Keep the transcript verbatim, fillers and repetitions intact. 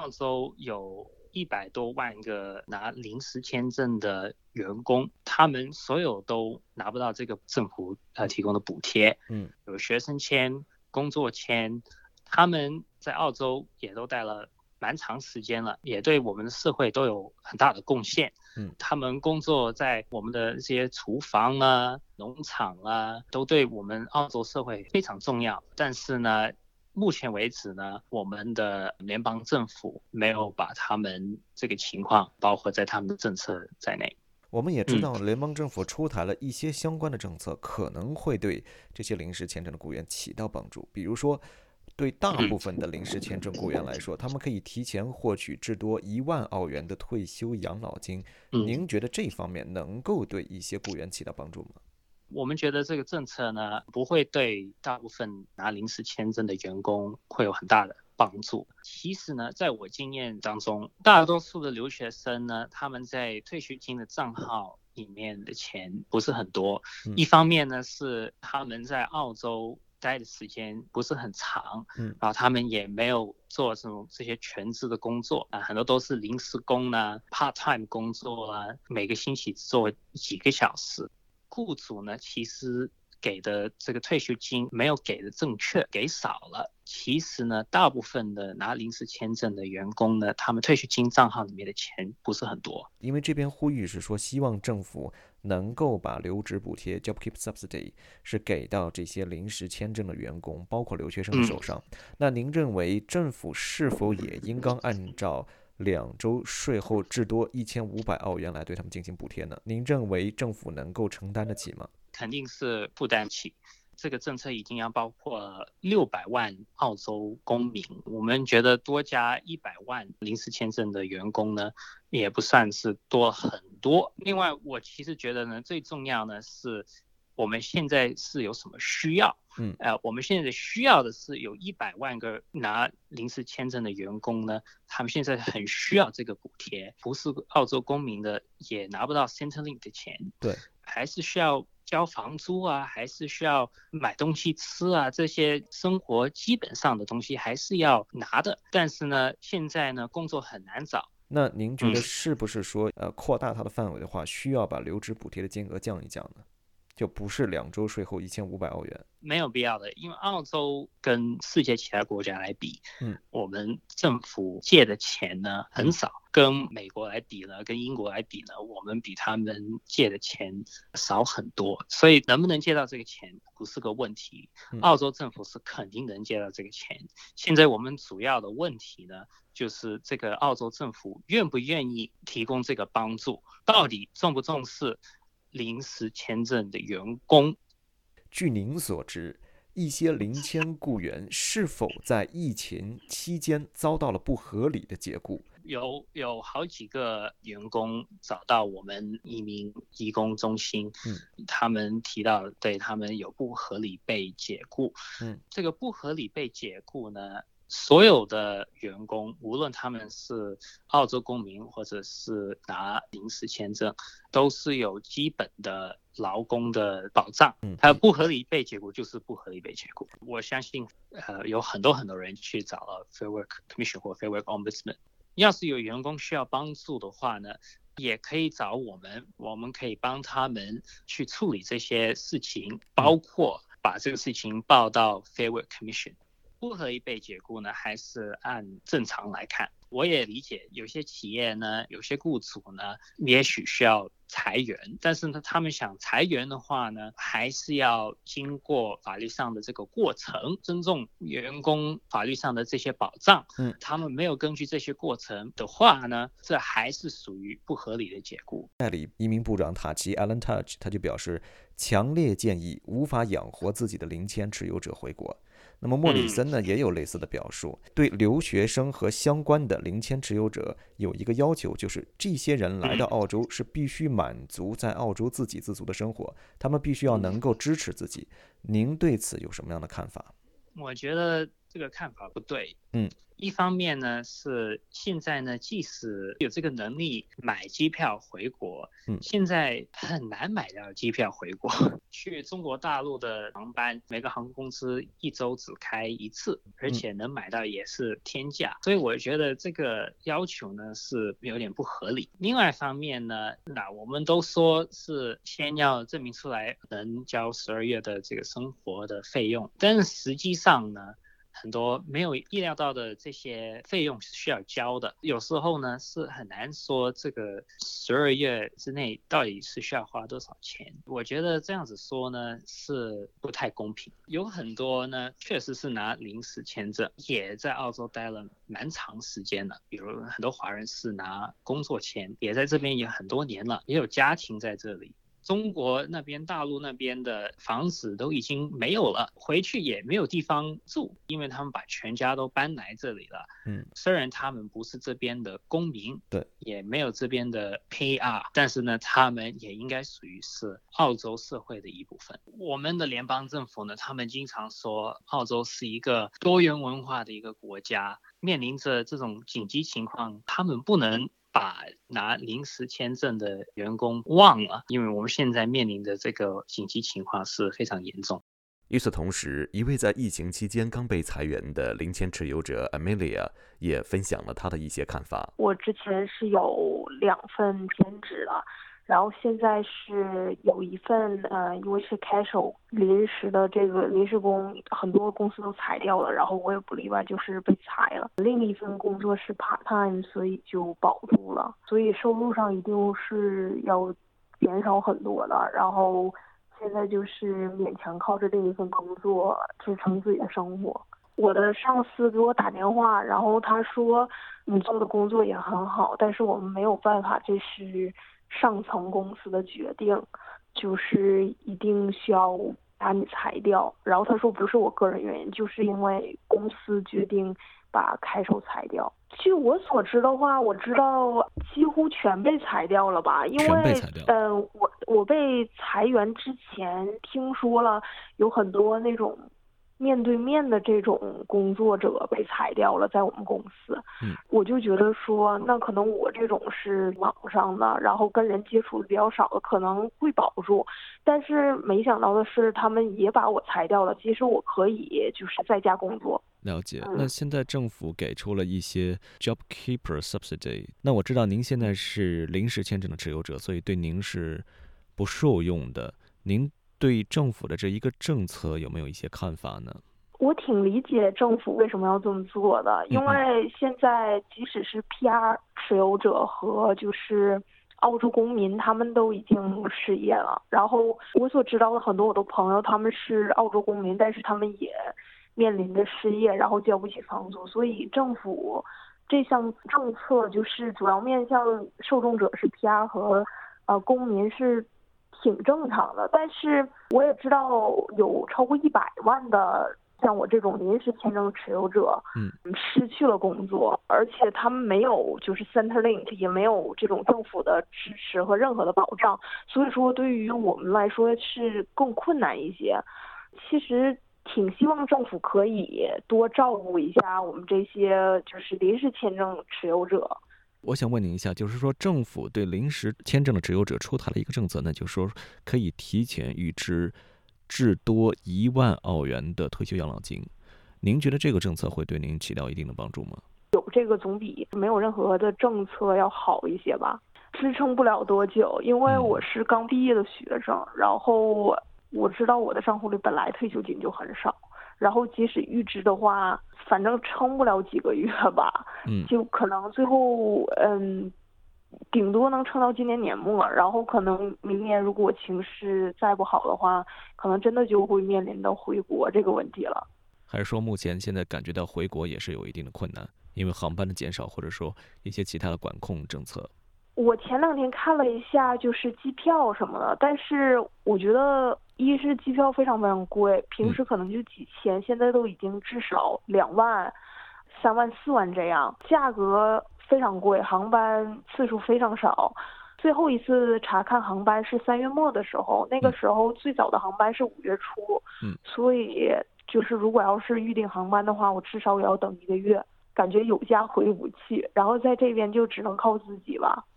澳洲有一百多万个拿临时签证的员工，他们所有都拿不到这个政府呃提供的补贴。 嗯， 有学生签、工作签，他们在澳洲也都待了蛮长时间了，也对我们的社会都有很大的贡献。 嗯， 他们工作在我们的这些厨房啊、农场啊，都对我们澳洲社会非常重要。但是呢，目前为止呢，我们的联邦政府没有把他们这个情况包括在他们的政策在内。 我们也知道联邦政府出台了一些相关的政策，可能会对这些临时签证的雇员起到帮助。比如说，对大部分的临时签证雇员来说，他们可以提前获取至多一万澳元的退休养老金。您觉得这方面能够对一些雇员起到帮助吗？ 我们觉得这个政策呢，不会对大部分拿临时签证的员工会有很大的帮助。其实呢，在我经验当中，大多数的留学生呢，他们在退休金的账号里面的钱不是很多。 嗯、 一方面呢，是他们在澳洲待的时间不是很长， 嗯， 然后他们也没有做这种这些全职的工作啊，很多都是临时工啦、part time 工作啦，每个星期做几个小时。雇主呢，其实给的这个退休金没有给的正确，给少了。其实呢，大部分的拿临时签证的员工呢，他们退休金账号里面的钱不是很多。 因为这边呼吁是说，希望政府能够把留职补贴 JobKeep Subsidy 是给到这些临时签证的员工，包括留学生的手上。嗯、那您认为政府是否也应当按照两周税后至多一千五百澳元来对他们进行补贴呢？您认为政府能够承担得起吗？ 肯定是负担起。这个政策已经要包括六百万澳洲公民，我们觉得多加一百万临时签证的员工呢，也不算是多很多。另外，我其实觉得呢，最重要呢是我们现在是有什么需要。 嗯， 呃，我们现在需要的是有一百万个拿临时签证的员工呢，他们现在很需要这个补贴，不是澳洲公民的也拿不到 Centrelink 的钱， 对， 还是需要交房租啊，还是需要买东西吃啊，这些生活基本上的东西还是要拿的。但是呢，现在呢，工作很难找。 那您觉得是不是说，嗯、呃，扩大它的范围的话，需要把留职补贴的金额降一降呢？就不是两周税后一千五百澳元， 没有必要的，因为澳洲跟世界其他国家来比， 嗯， 我们政府借的钱呢很少，嗯、跟美国来比呢，跟英国来比呢，我们比他们借的钱少很多，所以能不能借到这个钱不是个问题， 嗯、 澳洲政府是肯定能借到这个钱。现在我们主要的问题呢，就是这个澳洲政府愿不愿意提供这个帮助，到底重不重视临时签证的员工。 据您所知，一些临签雇员是否在疫情期间遭到了不合理的解雇？ 有有好几个员工找到我们移民移工中心， 嗯， 他们提到对他们有不合理被解雇。 嗯， 这个不合理被解雇呢，所有的员工，无论他们是澳洲公民或者是拿临时签证，都是有基本的劳工的保障。还有不合理被解雇就是不合理被解雇。我相信，呃，有很多很多人去找了 Fair Work Commission 或 Fair Work Ombudsman。要是有员工需要帮助的话呢，也可以找我们，我们可以帮他们去处理这些事情，包括把这个事情报到 Fair Work Commission。不合理被解雇呢，还是按正常来看。我也理解有些企业呢，有些雇主呢，也许需要裁员，但是呢，他们想裁员的话呢，还是要经过法律上的这个过程，尊重员工法律上的这些保障。 嗯， 他们没有根据这些过程的话呢，这还是属于不合理的解雇。 代理移民部长塔奇 Alan Tudge 他就表示，强烈建议无法养活自己的临签持有者回国。那么莫里森呢也有类似的表述，对留学生和相关的临签持有者有一个要求，就是这些人来到澳洲是必须满足在澳洲自给自足的生活，他们必须要能够支持自己。您对此有什么样的看法？ 我觉得这个看法不对。 嗯， 一方面呢是现在呢，即使有这个能力买机票回国， 嗯， 现在很难买到机票回国。去中国大陆的航班，每个航空公司一周只开一次，而且能买到也是天价，所以我觉得这个要求呢是有点不合理。另外一方面呢，那我们都说是先要证明出来能交十二月的这个生活的费用，但是实际上呢，很多没有意料到的这些费用是需要交的，有时候呢是很难说这个十二月之内到底是需要花多少钱。我觉得这样子说呢是不太公平。有很多呢确实是拿临时签证，也在澳洲待了蛮长时间了，比如很多华人是拿工作签，也在这边也很多年了，也有家庭在这里。中国那边大陆那边的房子都已经没有了，回去也没有地方住，因为他们把全家都搬来这里了。 嗯， 虽然他们不是这边的公民， 对， 也没有这边的 P R， 但是呢他们也应该属于是澳洲社会的一部分。我们的联邦政府呢，他们经常说澳洲是一个多元文化的一个国家，面临着这种紧急情况，他们不能把拿临时签证的员工忘了，因为我们现在面临的这个紧急情况是非常严重。 与此同时，一位在疫情期间刚被裁员的零签持有者 Amelia 也分享了她的一些看法。 我之前是有两份兼职了，然后现在是有一份呃，因为是开手临时的这个临时工，很多公司都裁掉了，然后我也不例外，就是被裁了。另一份工作是 part time， 所以就保住了，所以收入上一定是要减少很多的。然后现在就是勉强靠着另一份工作支撑自己的生活。我的上司给我打电话，然后他说你做的工作也很好，但是我们没有办法，这是上层公司的决定，就是一定需要把你裁掉。然后他说不是我个人原因，就是因为公司决定把开手裁掉。据我所知的话，我知道几乎全被裁掉了吧，因为呃，我我被裁员之前听说了有很多那种面对面的这种工作者被裁掉了，在我们公司。 嗯， 我就觉得说，那可能我这种是网上的，然后跟人接触的比较少的，可能会保住。但是没想到的是，他们也把我裁掉了。其实我可以就是在家工作。 了解。那现在政府给出了一些 JobKeeper Subsidy， 那我知道您现在是临时签证的持有者，所以对您是不受用的。您对政府的这一个政策有没有一些看法呢？ 我挺理解政府为什么要这么做的，因为现在即使是 P R 持有者和就是澳洲公民，他们都已经失业了。然后我所知道的很多我的朋友，他们是澳洲公民，但是他们也面临着失业，然后交不起房租。所以政府这项政策就是主要面向受众者是 P R 和呃公民是挺正常的。但是我也知道有超过一百万的像我这种临时签证持有者， 嗯， 失去了工作，而且他们没有就是 Centrelink， 也没有这种政府的支持和任何的保障，所以说对于我们来说是更困难一些。其实挺希望政府可以多照顾一下我们这些就是临时签证持有者。 我想问您一下，就是说政府对临时签证的持有者出台了一个政策，那就是说可以提前预支至多一万澳元的退休养老金。您觉得这个政策会对您起到一定的帮助吗？ 有这个总比没有任何的政策要好一些吧。支撑不了多久，因为我是刚毕业的学生，嗯、然后我知道我的账户里本来退休金就很少，然后即使预支的话，反正撑不了几个月吧， 嗯， 就可能最后嗯。顶多能撑到今年年末，然后可能明年如果情势再不好的话，可能真的就会面临到回国这个问题了。 还是说目前现在感觉到回国也是有一定的困难，因为航班的减少，或者说一些其他的管控政策？ 我前两天看了一下就是机票什么的，但是我觉得一是机票非常非常贵，平时可能就几千，嗯、现在都已经至少两万、三万、四万这样，价格非常贵，航班次数非常少。最后一次查看航班是三月末的时候，那个时候最早的航班是五月初， 嗯， 所以就是如果要是预订航班的话，我至少也要等一个月。 感觉有家回不去，然后在这边就只能靠自己吧。